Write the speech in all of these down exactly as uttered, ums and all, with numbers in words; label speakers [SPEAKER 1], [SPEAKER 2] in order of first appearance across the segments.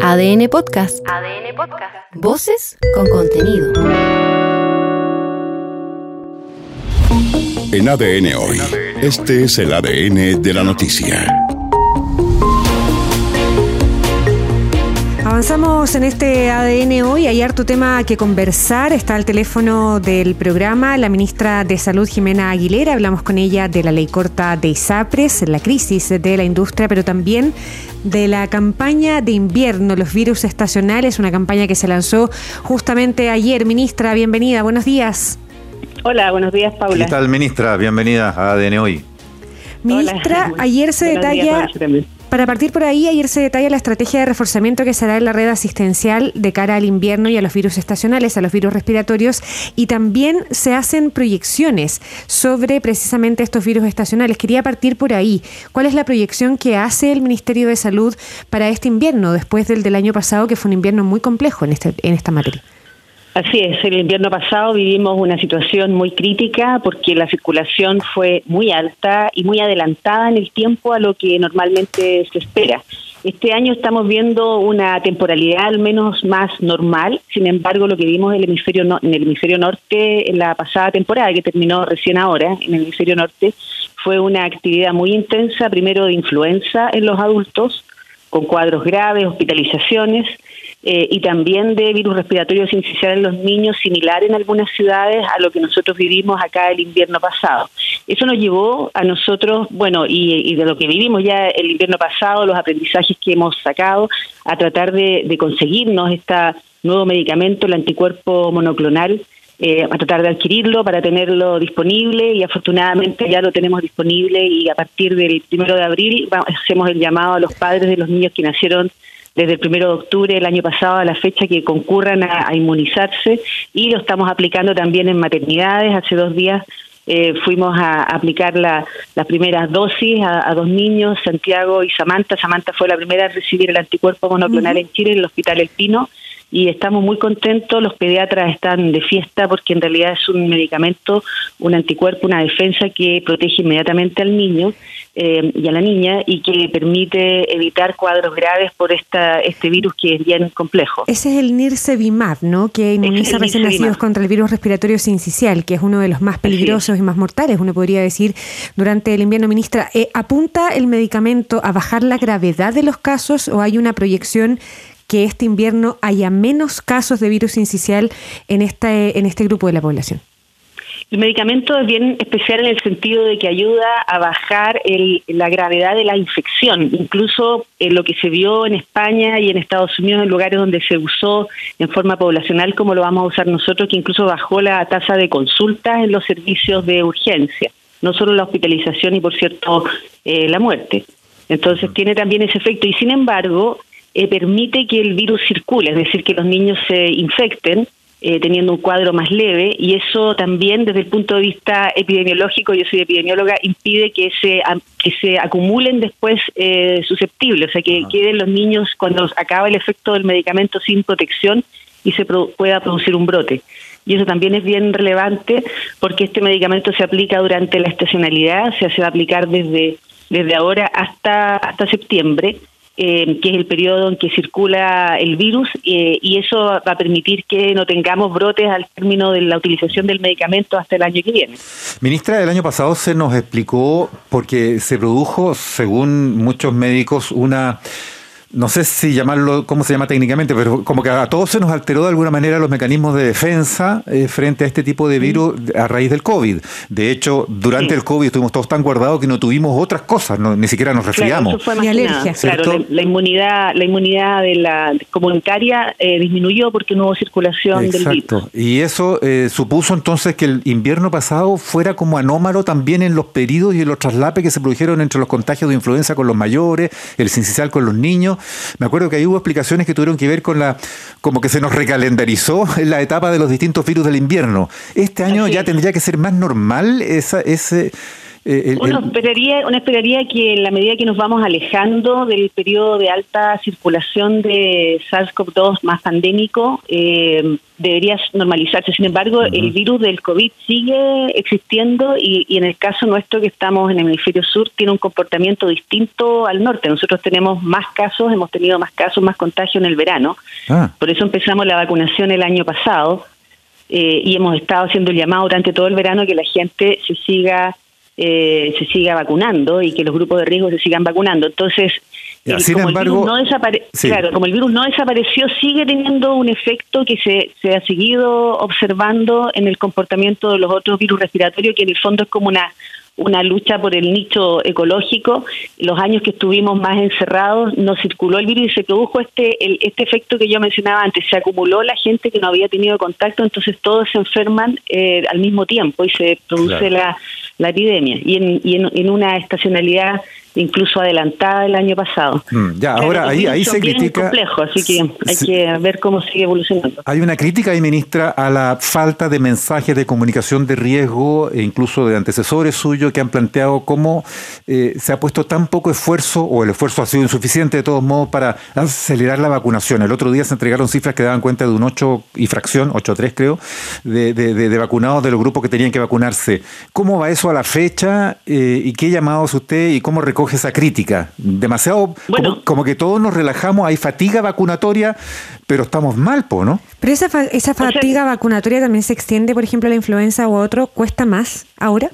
[SPEAKER 1] A D N Podcast. A D N Podcast. Voces con contenido.
[SPEAKER 2] En A D N Hoy, este es el A D N de la noticia.
[SPEAKER 3] Avanzamos en este A D N Hoy. Hay harto tema que conversar. Está al teléfono del programa la ministra de Salud, Jimena Aguilera. Hablamos con ella de la ley corta de ISAPRES, la crisis de la industria, pero también de la campaña de invierno, los virus estacionales, una campaña que se lanzó justamente ayer. Ministra, bienvenida. Buenos días.
[SPEAKER 4] Hola, buenos días, Paula.
[SPEAKER 5] ¿Qué tal, ministra? Bienvenida a A D N Hoy.
[SPEAKER 3] Ministra, Hola. ayer se buenos detalla... Días, Para partir por ahí, ayer se detalla la estrategia de reforzamiento que se hará en la red asistencial de cara al invierno y a los virus estacionales, a los virus respiratorios, y también se hacen proyecciones sobre precisamente estos virus estacionales. Quería partir por ahí. ¿Cuál es la proyección que hace el Ministerio de Salud para este invierno, después del del año pasado, que fue un invierno muy complejo en, este, en esta materia?
[SPEAKER 4] Así es, el invierno pasado vivimos una situación muy crítica porque la circulación fue muy alta y muy adelantada en el tiempo a lo que normalmente se espera. Este año estamos viendo una temporalidad al menos más normal, sin embargo lo que vimos en el hemisferio, no, en el hemisferio norte en la pasada temporada, que terminó recién ahora, en el hemisferio norte, fue una actividad muy intensa, primero de influenza en los adultos, con cuadros graves, hospitalizaciones, Eh, y también de virus respiratorio sincicial en los niños, similar en algunas ciudades a lo que nosotros vivimos acá el invierno pasado. Eso nos llevó a nosotros, bueno, y, y de lo que vivimos ya el invierno pasado, los aprendizajes que hemos sacado, a tratar de, de conseguirnos este nuevo medicamento, el anticuerpo monoclonal, eh, a tratar de adquirirlo para tenerlo disponible, y afortunadamente ya lo tenemos disponible, y a partir del primero de abril vamos, hacemos el llamado a los padres de los niños que nacieron desde el primero de octubre del año pasado a la fecha, que concurran a, a inmunizarse, y lo estamos aplicando también en maternidades. Hace dos días eh, fuimos a, a aplicar la, las primeras dosis a, a dos niños, Santiago y Samantha. Samantha fue la primera a recibir el anticuerpo monoclonal uh-huh. en Chile, en el Hospital El Pino, y estamos muy contentos. Los pediatras están de fiesta porque en realidad es un medicamento, un anticuerpo, una defensa que protege inmediatamente al niño eh, y a la niña, y que permite evitar cuadros graves por esta este virus que es bien complejo.
[SPEAKER 3] Ese es el Nirsevimab, ¿no? Que inmuniza recién nacidos contra el virus respiratorio sincicial, que es uno de los más peligrosos sí. y más mortales, uno podría decir, durante el invierno. Ministra, eh, ¿apunta el medicamento a bajar la gravedad de los casos, o hay una proyección que este invierno haya menos casos de virus sincicial en este, en este grupo de la población?
[SPEAKER 4] El medicamento es bien especial en el sentido de que ayuda a bajar el, la gravedad de la infección. Incluso eh, lo que se vio en España y en Estados Unidos, en lugares donde se usó en forma poblacional, como lo vamos a usar nosotros, que incluso bajó la tasa de consultas en los servicios de urgencia, no solo la hospitalización y, por cierto, eh, la muerte. Entonces tiene también ese efecto, y sin embargo eh, permite que el virus circule, es decir, que los niños se infecten Eh, teniendo un cuadro más leve, y eso también desde el punto de vista epidemiológico, yo soy epidemióloga, impide que se que se acumulen después eh, susceptibles, o sea, que queden los niños cuando acaba el efecto del medicamento sin protección y se pro- pueda producir un brote. Y eso también es bien relevante porque este medicamento se aplica durante la estacionalidad, se hace aplicar desde desde ahora hasta hasta septiembre, Eh, que es el periodo en que circula el virus, eh, y eso va a permitir que no tengamos brotes al término de la utilización del medicamento hasta el año que viene.
[SPEAKER 5] Ministra, el año pasado se nos explicó, porque se produjo, según muchos médicos, una... no sé si llamarlo, cómo se llama técnicamente, pero como que a todos se nos alteró de alguna manera los mecanismos de defensa eh, frente a este tipo de virus a raíz del COVID. De hecho, durante sí. el COVID estuvimos todos tan guardados que no tuvimos otras cosas, no, ni siquiera nos resfriamos.
[SPEAKER 4] Claro, eso fue más que nada. Claro, la, la inmunidad, la inmunidad de la comunitaria eh, disminuyó porque no hubo circulación
[SPEAKER 5] Exacto.
[SPEAKER 4] del virus.
[SPEAKER 5] Y eso eh, supuso entonces que el invierno pasado fuera como anómalo también en los pedidos y en los traslapes que se produjeron entre los contagios de influenza con los mayores, el sincicial con los niños. Me acuerdo que ahí hubo explicaciones que tuvieron que ver con la, como que se nos recalendarizó en la etapa de los distintos virus del invierno. Este año Así ya es. tendría que ser más normal esa, ese, Eh, el,
[SPEAKER 4] uno, esperaría, uno esperaría que en la medida que nos vamos alejando del periodo de alta circulación de SARS-CoV dos más pandémico, eh, debería normalizarse. Sin embargo, uh-huh. el virus del COVID sigue existiendo y, y en el caso nuestro, que estamos en el hemisferio sur, tiene un comportamiento distinto al norte. Nosotros tenemos más casos, hemos tenido más casos, más contagio en el verano. Ah. Por eso empezamos la vacunación el año pasado eh, y hemos estado haciendo el llamado durante todo el verano que la gente se siga eh, se siga vacunando y que los grupos de riesgo se sigan vacunando. Entonces,
[SPEAKER 5] el, sin como embargo,
[SPEAKER 4] el virus no desapare-
[SPEAKER 5] sí.
[SPEAKER 4] claro, como el virus no desapareció, sigue teniendo un efecto que se, se ha seguido observando en el comportamiento de los otros virus respiratorios, que en el fondo es como una una lucha por el nicho ecológico. Los años que estuvimos más encerrados no circuló el virus y se produjo este el, este efecto que yo mencionaba antes. Se acumuló la gente que no había tenido contacto, entonces todos se enferman eh, al mismo tiempo y se produce claro. la, la epidemia. Y en, y en, en una estacionalidad incluso adelantada el año pasado.
[SPEAKER 5] Mm, ya, claro, ahora ahí, ahí se critica...
[SPEAKER 4] complejo, así que hay sí. que ver cómo sigue evolucionando.
[SPEAKER 5] Hay una crítica ahí, ministra, a la falta de mensajes de comunicación de riesgo, e incluso de antecesores suyos que han planteado cómo eh, se ha puesto tan poco esfuerzo, o el esfuerzo ha sido insuficiente de todos modos, para acelerar la vacunación. El otro día se entregaron cifras que daban cuenta de un ocho y fracción, ocho coma tres creo, de, de, de, de vacunados de los grupos que tenían que vacunarse. ¿Cómo va eso a la fecha? Eh, ¿Y qué llamados usted y cómo recoge esa crítica? Demasiado, bueno, como, como que todos nos relajamos, hay fatiga vacunatoria, pero estamos mal, po, ¿no?
[SPEAKER 3] Pero esa, fa- esa fatiga o sea, vacunatoria también se extiende, por ejemplo, a la influenza u otro, ¿cuesta más ahora?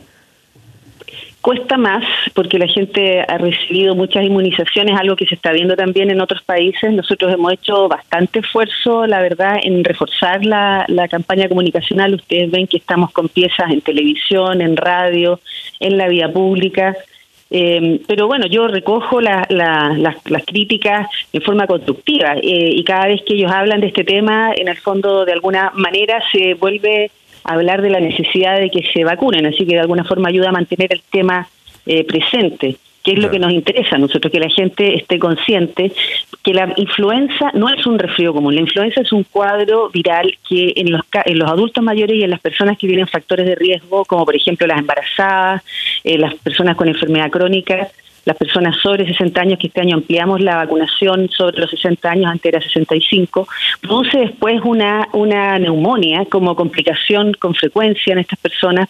[SPEAKER 4] Cuesta más porque la gente ha recibido muchas inmunizaciones, algo que se está viendo también en otros países. Nosotros hemos hecho bastante esfuerzo, la verdad, en reforzar la, la campaña comunicacional. Ustedes ven que estamos con piezas en televisión, en radio, en la vía pública. Eh, pero bueno, yo recojo la, la, las, las críticas en forma constructiva eh, y cada vez que ellos hablan de este tema, en el fondo, de alguna manera se vuelve a hablar de la necesidad de que se vacunen, así que de alguna forma ayuda a mantener el tema eh, presente, que es claro. lo que nos interesa a nosotros, que la gente esté consciente que la influenza no es un resfrío común. La influenza es un cuadro viral que en los, en los adultos mayores y en las personas que tienen factores de riesgo, como por ejemplo las embarazadas, eh, las personas con enfermedad crónica, las personas sobre sesenta años, que este año ampliamos la vacunación sobre los sesenta años, antes era sesenta y cinco, produce después una, una neumonía como complicación con frecuencia en estas personas.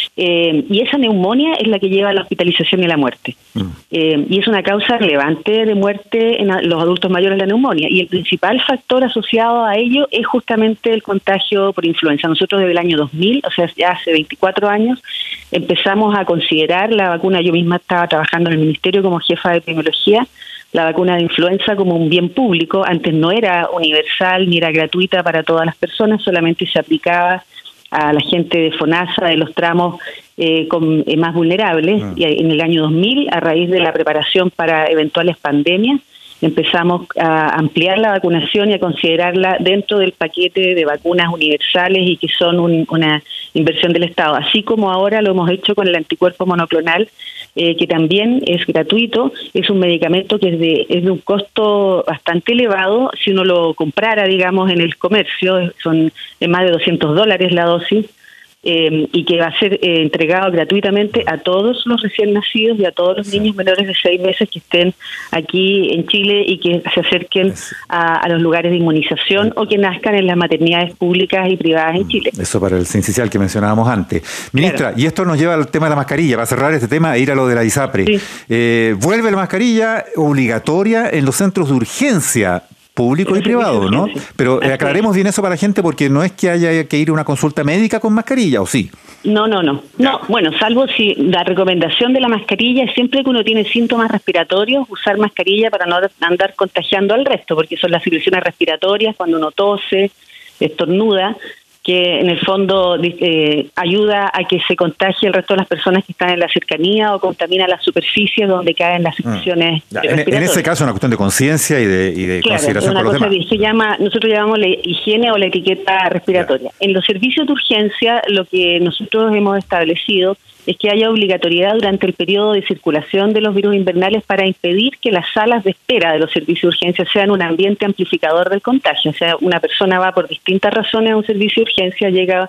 [SPEAKER 4] Eh, y esa neumonía es la que lleva a la hospitalización y la muerte. Mm. Eh, y es una causa relevante de muerte en a, los adultos mayores, la neumonía. Y el principal factor asociado a ello es justamente el contagio por influenza. Nosotros desde el año dos mil, o sea, ya hace veinticuatro años, empezamos a considerar la vacuna. Yo misma estaba trabajando en el ministerio como jefa de epidemiología, la vacuna de influenza como un bien público. Antes no era universal ni era gratuita para todas las personas, solamente se aplicaba a la gente de FONASA, de los tramos eh, con, eh, más vulnerables. Ah. Y en el año dos mil, a raíz de la preparación para eventuales pandemias, empezamos a ampliar la vacunación y a considerarla dentro del paquete de vacunas universales y que son un, una inversión del Estado. Así como ahora lo hemos hecho con el anticuerpo monoclonal, eh, que también es gratuito, es un medicamento que es de, es de un costo bastante elevado. Si uno lo comprara, digamos, en el comercio, son de más de doscientos dólares la dosis. Eh, y que va a ser eh, entregado gratuitamente a todos los recién nacidos y a todos los niños menores de seis meses que estén aquí en Chile y que se acerquen a, a los lugares de inmunización sí. o que nazcan en las maternidades públicas y privadas en Chile.
[SPEAKER 5] Eso para el sincicial que mencionábamos antes. Ministra, claro. y esto nos lleva al tema de la mascarilla, para cerrar este tema e ir a lo de la ISAPRE. Sí. Eh, vuelve la mascarilla obligatoria en los centros de urgencia, público y privado, ¿no? Pero eh, aclaremos bien eso para la gente, porque no es que haya que ir a una consulta médica con mascarilla, ¿o sí?
[SPEAKER 4] No, no, no. No, bueno, salvo si la recomendación de la mascarilla es siempre que uno tiene síntomas respiratorios, usar mascarilla para no andar contagiando al resto, porque son las infecciones respiratorias, cuando uno tose, estornuda, que en el fondo eh, ayuda a que se contagie el resto de las personas que están en la cercanía o contamina las superficies donde caen las secreciones
[SPEAKER 5] mm. en, en ese caso es una cuestión de conciencia y de, y de
[SPEAKER 4] claro,
[SPEAKER 5] consideración
[SPEAKER 4] por los
[SPEAKER 5] demás.
[SPEAKER 4] Se llama, nosotros llamamos la higiene o la etiqueta respiratoria. Ya. En los servicios de urgencia, lo que nosotros hemos establecido es que haya obligatoriedad durante el periodo de circulación de los virus invernales para impedir que las salas de espera de los servicios de urgencia sean un ambiente amplificador del contagio. O sea, una persona va por distintas razones a un servicio de urgencia, llega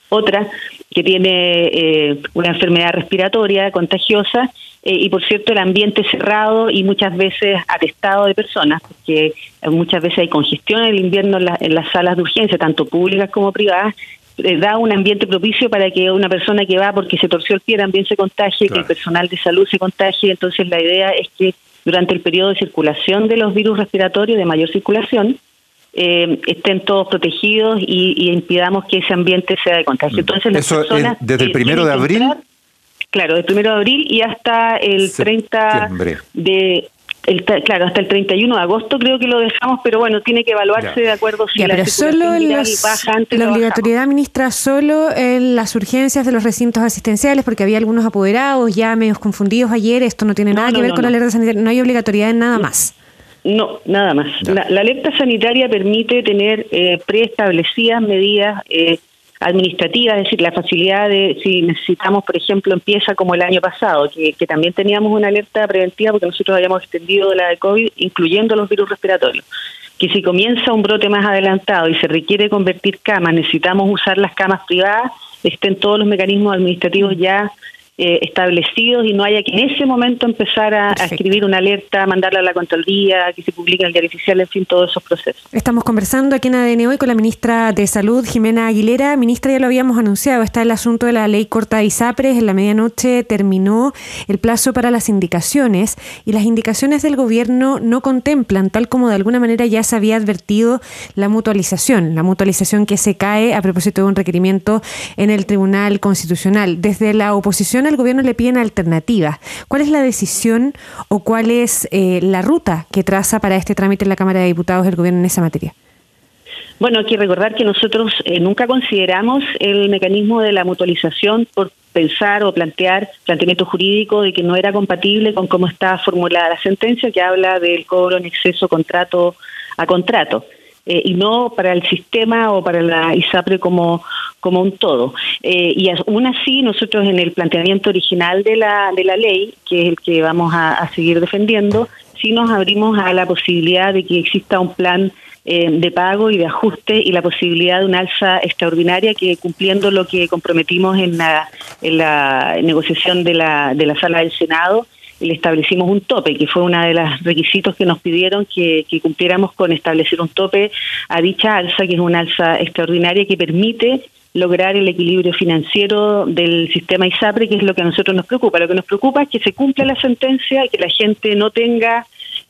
[SPEAKER 4] otra que tiene eh, una enfermedad respiratoria contagiosa, eh, y por cierto el ambiente cerrado y muchas veces atestado de personas, porque muchas veces hay congestión en el invierno en, la, en las salas de urgencia, tanto públicas como privadas, eh, da un ambiente propicio para que una persona que va porque se torció el pie también se contagie, claro, que el personal de salud se contagie. Entonces la idea es que durante el periodo de circulación de los virus respiratorios, de mayor circulación, Eh, estén todos protegidos y, y impidamos que ese ambiente sea de contagio. Entonces, las
[SPEAKER 5] ¿Eso
[SPEAKER 4] personas,
[SPEAKER 5] es desde el primero de abril?
[SPEAKER 4] Entrar, claro, del primero de abril y hasta el treinta de... El, claro, hasta el treinta y uno de agosto creo que lo dejamos, pero bueno, tiene que evaluarse ya. de acuerdo si
[SPEAKER 3] ya,
[SPEAKER 4] la
[SPEAKER 3] pero solo
[SPEAKER 4] viral
[SPEAKER 3] los,
[SPEAKER 4] baja antes.
[SPEAKER 3] La obligatoriedad, ministra, solo en las urgencias de los recintos asistenciales, porque había algunos apoderados ya medios confundidos ayer, esto no tiene no, nada no, que ver no, con no. la alerta sanitaria, no hay obligatoriedad en nada no. más.
[SPEAKER 4] No, nada más. La, la alerta sanitaria permite tener eh, preestablecidas medidas eh, administrativas, es decir, la facilidad de, si necesitamos, por ejemplo, empieza como el año pasado, que, que también teníamos una alerta preventiva porque nosotros habíamos extendido la de COVID, incluyendo los virus respiratorios, que si comienza un brote más adelantado y se requiere convertir camas, necesitamos usar las camas privadas, estén todos los mecanismos administrativos ya Eh, establecidos y no haya que en ese momento empezar a, a escribir una alerta, mandarla a la Contraloría, que se publique en el diario oficial, en fin, todos esos procesos.
[SPEAKER 3] Estamos conversando aquí en A D N Hoy con la ministra de Salud, Jimena Aguilera. Ministra, ya lo habíamos anunciado, está el asunto de la ley corta de ISAPRES. En la medianoche terminó el plazo para las indicaciones y las indicaciones del gobierno no contemplan, tal como de alguna manera ya se había advertido, la mutualización, la mutualización que se cae a propósito de un requerimiento en el Tribunal Constitucional. Desde la oposición al gobierno le piden alternativas. ¿Cuál es la decisión o cuál es eh, la ruta que traza para este trámite en la Cámara de Diputados el gobierno en esa materia?
[SPEAKER 4] Bueno, hay que recordar que nosotros eh, nunca consideramos el mecanismo de la mutualización por pensar o plantear planteamiento jurídico de que no era compatible con cómo está formulada la sentencia, que habla del cobro en exceso contrato a contrato. Eh, y no para el sistema o para la ISAPRE como, como un todo. Eh, y aún así, nosotros en el planteamiento original de la de la ley, que es el que vamos a, a seguir defendiendo, sí nos abrimos a la posibilidad de que exista un plan eh, de pago y de ajuste y la posibilidad de una alza extraordinaria que, cumpliendo lo que comprometimos en la, en la negociación de la, de la Sala del Senado, le establecimos un tope, que fue uno de los requisitos que nos pidieron que, que cumpliéramos con establecer un tope a dicha alza, que es una alza extraordinaria que permite lograr el equilibrio financiero del sistema ISAPRE, que es lo que a nosotros nos preocupa. Lo que nos preocupa es que se cumpla la sentencia y que la gente no tenga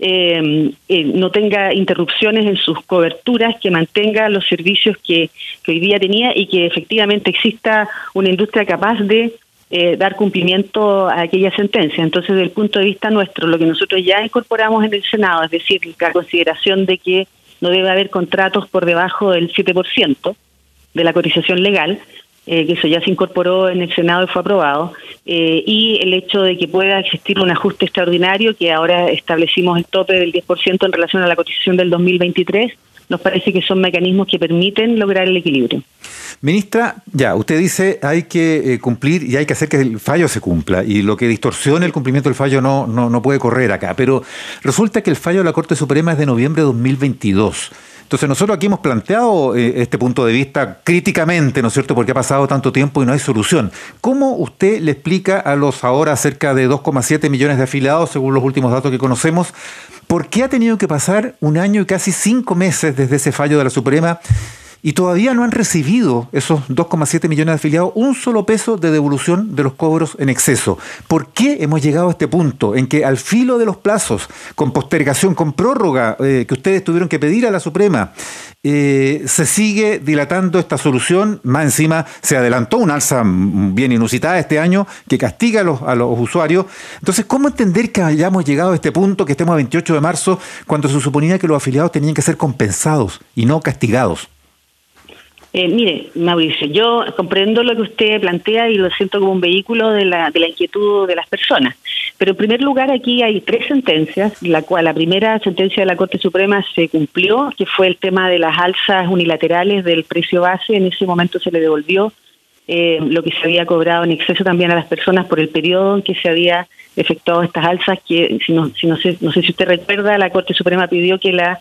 [SPEAKER 4] eh, eh, no tenga interrupciones en sus coberturas, que mantenga los servicios que, que hoy día tenía y que efectivamente exista una industria capaz de Eh, dar cumplimiento a aquella sentencia. Entonces, desde el punto de vista nuestro, lo que nosotros ya incorporamos en el Senado, es decir, la consideración de que no debe haber contratos por debajo del siete por ciento de la cotización legal, eh, que eso ya se incorporó en el Senado y fue aprobado, eh, y el hecho de que pueda existir un ajuste extraordinario, que ahora establecimos el tope del diez por ciento en relación a la cotización del dos mil veintitrés, nos parece que son mecanismos que permiten lograr el equilibrio.
[SPEAKER 5] Ministra, ya, usted dice hay que eh, cumplir y hay que hacer que el fallo se cumpla, y lo que distorsione el cumplimiento del fallo no, no, no puede correr acá, pero resulta que el fallo de la Corte Suprema es de noviembre de dos mil veintidós. Entonces nosotros aquí hemos planteado eh, este punto de vista críticamente, ¿no es cierto?, porque ha pasado tanto tiempo y no hay solución. ¿Cómo usted le explica a los ahora cerca de dos coma siete millones de afiliados, según los últimos datos que conocemos, por qué ha tenido que pasar un año y casi cinco meses desde ese fallo de la Suprema y todavía no han recibido esos dos coma siete millones de afiliados un solo peso de devolución de los cobros en exceso? ¿Por qué hemos llegado a este punto en que al filo de los plazos, con postergación, con prórroga eh, que ustedes tuvieron que pedir a la Suprema, eh, se sigue dilatando esta solución? Más encima se adelantó una alza bien inusitada este año que castiga a los, a los usuarios. Entonces, ¿cómo entender que hayamos llegado a este punto, que estemos a veintiocho de marzo, cuando se suponía que los afiliados tenían que ser compensados y no castigados?
[SPEAKER 4] Eh, mire, Mauricio, yo comprendo lo que usted plantea y lo siento como un vehículo de la, de la inquietud de las personas. Pero en primer lugar, aquí hay tres sentencias, la cual la primera sentencia de la Corte Suprema se cumplió, que fue el tema de las alzas unilaterales del precio base. En ese momento se le devolvió eh, lo que se había cobrado en exceso también a las personas por el periodo en que se había efectuado estas alzas, que si no, si no sé, no sé si usted recuerda, la Corte Suprema pidió que la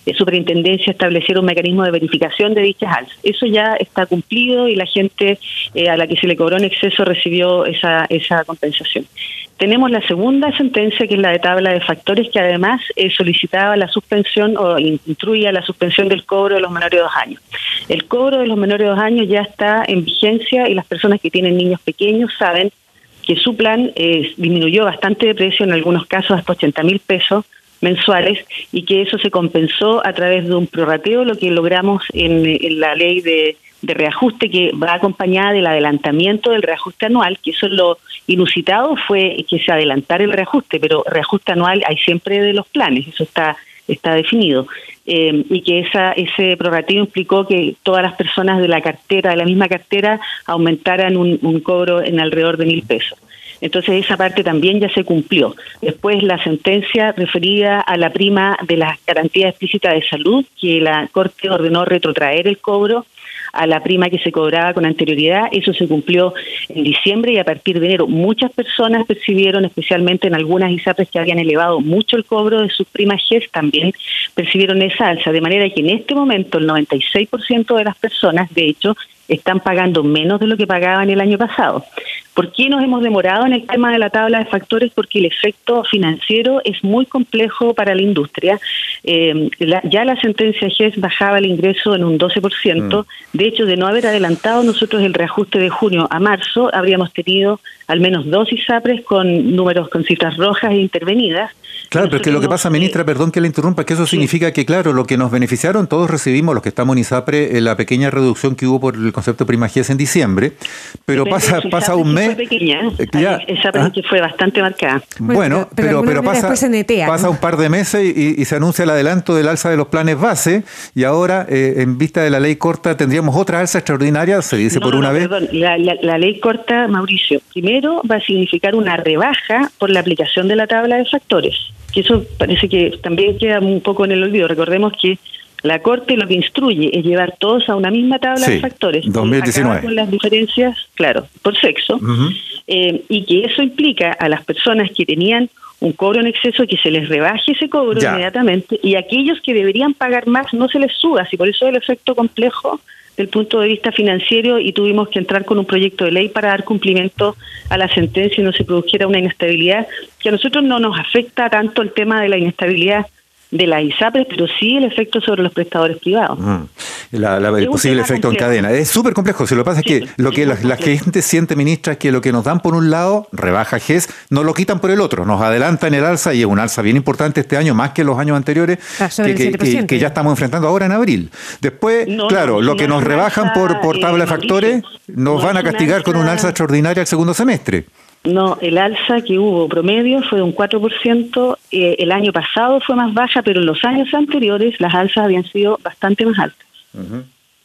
[SPEAKER 4] eh, superintendencia estableciera un mecanismo de verificación de dichas alzas. Eso ya está cumplido y la gente eh, a la que se le cobró en exceso recibió esa, esa compensación. Tenemos la segunda sentencia, que es la de tabla de factores, que además eh, solicitaba la suspensión o instruía la suspensión del cobro de los menores de dos años. El cobro de los menores de dos años ya está en vigencia y las personas que tienen niños pequeños saben que su plan eh, disminuyó bastante de precio, en algunos casos hasta ochenta mil pesos mensuales, y que eso se compensó a través de un prorrateo, lo que logramos en, en la ley de, de reajuste, que va acompañada del adelantamiento del reajuste anual, que eso es lo inusitado, fue que se adelantara el reajuste, pero reajuste anual hay siempre de los planes, eso está está definido, eh, y que esa ese prorrateo implicó que todas las personas de la cartera, de la misma cartera, aumentaran un, un cobro en alrededor de mil pesos. Entonces esa parte también ya se cumplió. Después la sentencia referida a la prima de la garantía explícita de salud, que la Corte ordenó retrotraer el cobro a la prima que se cobraba con anterioridad, eso se cumplió en diciembre, y a partir de enero muchas personas percibieron, especialmente en algunas ISAPRES que habían elevado mucho el cobro de sus primas G E S, también percibieron esa alza, de manera que en este momento el noventa y seis por ciento de las personas, de hecho, están pagando menos de lo que pagaban el año pasado. ¿Por qué nos hemos demorado en el tema de la tabla de factores? Porque el efecto financiero es muy complejo para la industria. Eh, la, ya la sentencia G E S bajaba el ingreso en un doce por ciento. Mm. De hecho, de no haber adelantado nosotros el reajuste de junio a marzo, habríamos tenido al menos dos ISAPRES con números con cifras rojas e intervenidas.
[SPEAKER 5] Claro, pero es que lo que pasa, ministra, perdón que le interrumpa, que eso sí. significa que, claro, lo que nos beneficiaron, todos recibimos, los que estamos en ISAPRE, la pequeña reducción que hubo por el concepto de prima G E S en diciembre, pero Depende pasa pasa un mes...
[SPEAKER 4] Fue pequeña, eh, ya, esa ¿ah? que fue bastante marcada.
[SPEAKER 5] Bueno, pero, pero, pero pasa, pasa un par de meses y, y se anuncia el adelanto del alza de los planes base, y ahora, eh, en vista de la ley corta, tendríamos otra alza extraordinaria, se dice no, por una no, vez.
[SPEAKER 4] Perdón, la, la, la ley corta, Mauricio, primero va a significar una rebaja por la aplicación de la tabla de factores, que eso parece que también queda un poco en el olvido. Recordemos que la Corte lo que instruye es llevar todos a una misma tabla sí, de factores,
[SPEAKER 5] dos mil diecinueve,
[SPEAKER 4] con las diferencias, claro, por sexo, uh-huh. eh, y que eso implica a las personas que tenían un cobro en exceso que se les rebaje ese cobro ya. inmediatamente, y aquellos que deberían pagar más no se les suba, así por eso es el efecto complejo del punto de vista financiero, y tuvimos que entrar con un proyecto de ley para dar cumplimiento a la sentencia y no se produjera una inestabilidad, que a nosotros no nos afecta tanto el tema de la inestabilidad de las ISAPRES, pero sí el efecto sobre los prestadores privados.
[SPEAKER 5] Mm. La, la, el posible efecto complejo. en cadena. Es súper complejo. Si lo que pasa sí, es que lo que la, la gente siente, ministra, es que lo que nos dan por un lado, rebaja G E S, nos lo quitan por el otro. Nos adelantan el alza, y es un alza bien importante este año, más que los años anteriores, ah, que, que, que, que ya estamos enfrentando ahora en abril. Después, no, claro, no, lo que no nos rebajan por, por tabla de factores, nos no van a castigar con un alza extraordinaria el segundo semestre.
[SPEAKER 4] No, el alza que hubo promedio fue de un cuatro por ciento, eh, el año pasado fue más baja, pero en los años anteriores las alzas habían sido bastante más altas.
[SPEAKER 5] Uh-huh.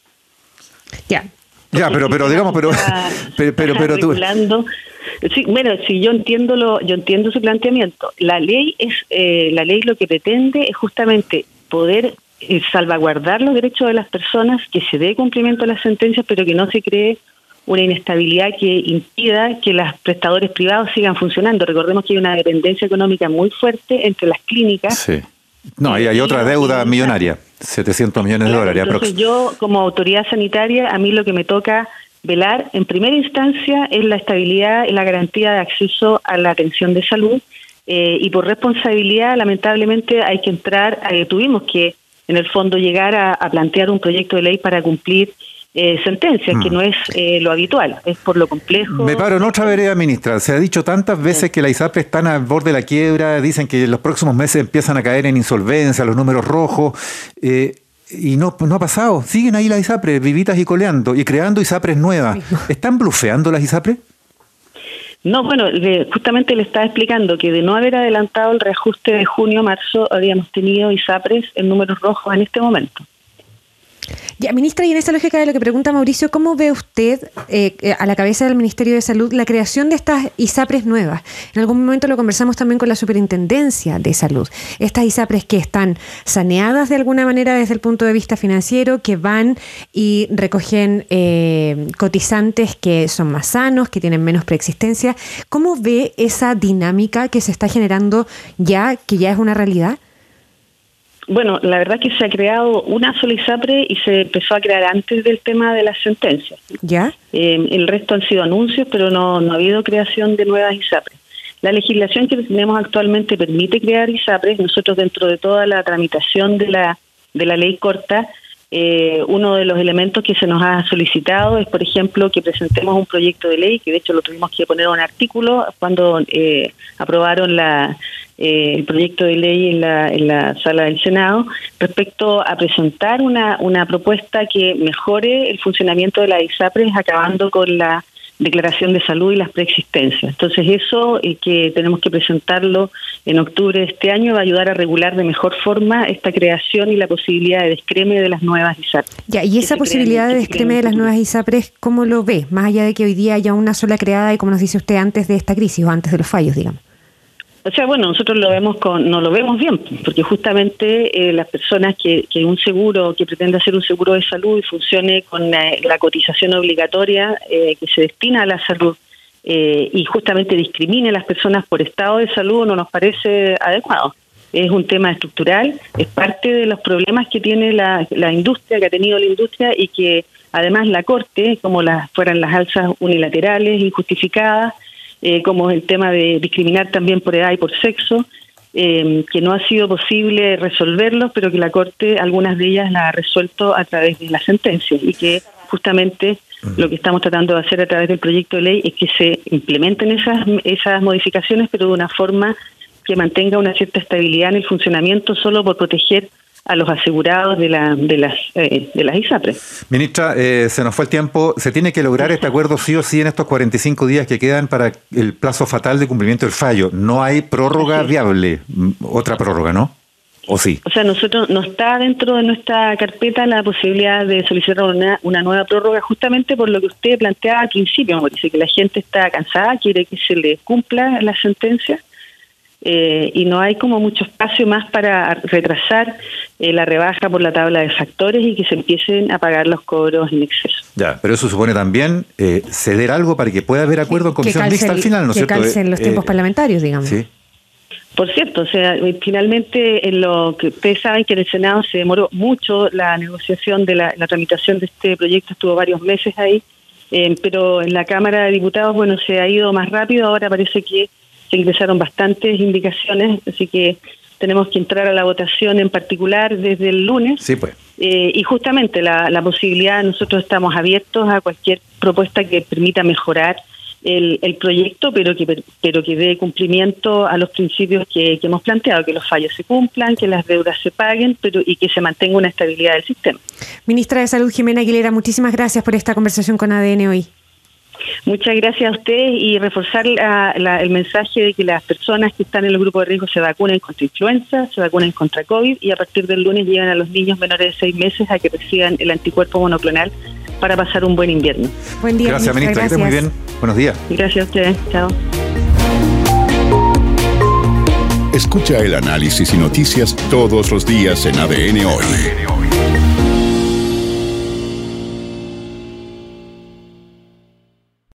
[SPEAKER 5] Ya, ya, pero, pero digamos, pero, pero, pero, pero tú...
[SPEAKER 4] Sí, bueno, sí, yo entiendo lo, yo entiendo su planteamiento. La ley es, eh, la ley lo que pretende es justamente poder eh, salvaguardar los derechos de las personas, que se dé cumplimiento a las sentencias, pero que no se cree una inestabilidad que impida que los prestadores privados sigan funcionando. Recordemos que hay una dependencia económica muy fuerte entre las clínicas.
[SPEAKER 5] Sí. No, y hay otra deuda millonaria, setecientos millones de dólares.
[SPEAKER 4] Entonces yo, como autoridad sanitaria, a mí lo que me toca velar, en primera instancia, es la estabilidad y la garantía de acceso a la atención de salud, eh, y por responsabilidad, lamentablemente, hay que entrar, eh, tuvimos que, en el fondo, llegar a, a plantear un proyecto de ley para cumplir Eh, sentencias, mm. que no es eh, lo habitual, es por lo complejo.
[SPEAKER 5] Me paro en otra vereda, ministra. Se ha dicho tantas veces sí. que la ISAPRE están al borde de la quiebra, dicen que en los próximos meses empiezan a caer en insolvencia, los números rojos, eh, y no, no ha pasado. Siguen ahí las ISAPRE, vivitas y coleando, y creando ISAPREs nuevas. ¿Están blufeando las ISAPRE?
[SPEAKER 4] No, bueno, le, justamente le estaba explicando que de no haber adelantado el reajuste de junio a marzo, habríamos tenido ISAPREs en números rojos en este momento.
[SPEAKER 3] Ya, ministra, y en esa lógica de lo que pregunta Mauricio, ¿cómo ve usted eh, a la cabeza del Ministerio de Salud la creación de estas ISAPRES nuevas? En algún momento lo conversamos también con la Superintendencia de Salud. Estas ISAPRES que están saneadas de alguna manera desde el punto de vista financiero, que van y recogen eh, cotizantes que son más sanos, que tienen menos preexistencia. ¿Cómo ve esa dinámica que se está generando ya, que ya es una realidad?
[SPEAKER 4] Bueno, la verdad es que se ha creado una sola ISAPRE y se empezó a crear antes del tema de las sentencias.
[SPEAKER 3] ¿Ya?
[SPEAKER 4] Eh, el resto han sido anuncios, pero no, no ha habido creación de nuevas ISAPRES. La legislación que tenemos actualmente permite crear ISAPRES. Nosotros, dentro de toda la tramitación de la, de la ley corta, eh, uno de los elementos que se nos ha solicitado es, por ejemplo, que presentemos un proyecto de ley, que de hecho lo tuvimos que poner en un artículo cuando eh, aprobaron la... Eh, el proyecto de ley en la, en la sala del Senado respecto a presentar una, una propuesta que mejore el funcionamiento de la ISAPRES, acabando con la declaración de salud y las preexistencias. Entonces eso eh, que tenemos que presentarlo en octubre de este año va a ayudar a regular de mejor forma esta creación y la posibilidad de descreme de las nuevas ISAPRES.
[SPEAKER 3] Ya, y esa posibilidad de descreme de las nuevas ISAPRES, ¿cómo lo ve? Más allá de que hoy día haya una sola creada y, como nos dice usted, antes de esta crisis o antes de los fallos, digamos.
[SPEAKER 4] O sea, bueno, nosotros lo vemos con, no lo vemos bien, porque justamente eh, las personas que, que un seguro, que pretende hacer un seguro de salud y funcione con la, la cotización obligatoria eh, que se destina a la salud eh, y justamente discrimine a las personas por estado de salud, no nos parece adecuado. Es un tema estructural, es parte de los problemas que tiene la, la industria, que ha tenido la industria, y que además la Corte, como las fueran las alzas unilaterales, injustificadas, Eh, como el tema de discriminar también por edad y por sexo, eh, que no ha sido posible resolverlos, pero que la Corte, algunas de ellas las ha resuelto a través de las sentencias, y que justamente lo que estamos tratando de hacer a través del proyecto de ley es que se implementen esas, esas modificaciones, pero de una forma que mantenga una cierta estabilidad en el funcionamiento, solo por proteger a los asegurados de, la, de las eh, de las ISAPRES.
[SPEAKER 5] Ministra, eh, se nos fue el tiempo. ¿Se tiene que lograr este acuerdo sí o sí en estos cuarenta y cinco días que quedan para el plazo fatal de cumplimiento del fallo? No hay prórroga sí. viable, otra prórroga, ¿no? ¿O sí?
[SPEAKER 4] O sea, nosotros no está dentro de nuestra carpeta la posibilidad de solicitar una, una nueva prórroga, justamente por lo que usted planteaba al principio, Mauricio, que la gente está cansada, quiere que se le cumpla la sentencia. Eh, y no hay como mucho espacio más para retrasar eh, la rebaja por la tabla de factores y que se empiecen a pagar los cobros en exceso.
[SPEAKER 5] Ya, pero eso supone también eh, ceder algo para que pueda haber acuerdo en comisión mixta al final, ¿no es cierto?
[SPEAKER 3] Que calcen los eh, tiempos parlamentarios, digamos.
[SPEAKER 5] Sí.
[SPEAKER 4] Por cierto, o sea, finalmente en lo que ustedes saben que en el Senado se demoró mucho la negociación de la, la tramitación de este proyecto, estuvo varios meses ahí, eh, pero en la Cámara de Diputados, bueno, se ha ido más rápido, ahora parece que se ingresaron bastantes indicaciones, así que tenemos que entrar a la votación en particular desde el lunes.
[SPEAKER 5] Sí, pues.
[SPEAKER 4] Eh, y justamente la, la posibilidad, nosotros estamos abiertos a cualquier propuesta que permita mejorar el, el proyecto, pero que pero que dé cumplimiento a los principios que, que hemos planteado, que los fallos se cumplan, que las deudas se paguen, pero y que se mantenga una estabilidad del sistema.
[SPEAKER 3] Ministra de Salud, Jimena Aguilera, muchísimas gracias por esta conversación con A D N hoy.
[SPEAKER 4] Muchas gracias a ustedes, y reforzar la, la, el mensaje de que las personas que están en el grupo de riesgo se vacunen contra influenza, se vacunen contra COVID, y a partir del lunes llegan a los niños menores de seis meses a que reciban el anticuerpo monoclonal para pasar un buen invierno.
[SPEAKER 3] Buen día,
[SPEAKER 5] gracias, ministra. Que esté muy bien. Buenos días.
[SPEAKER 4] Gracias a ustedes. Chao.
[SPEAKER 2] Escucha el análisis y noticias todos los días en A D N Hoy.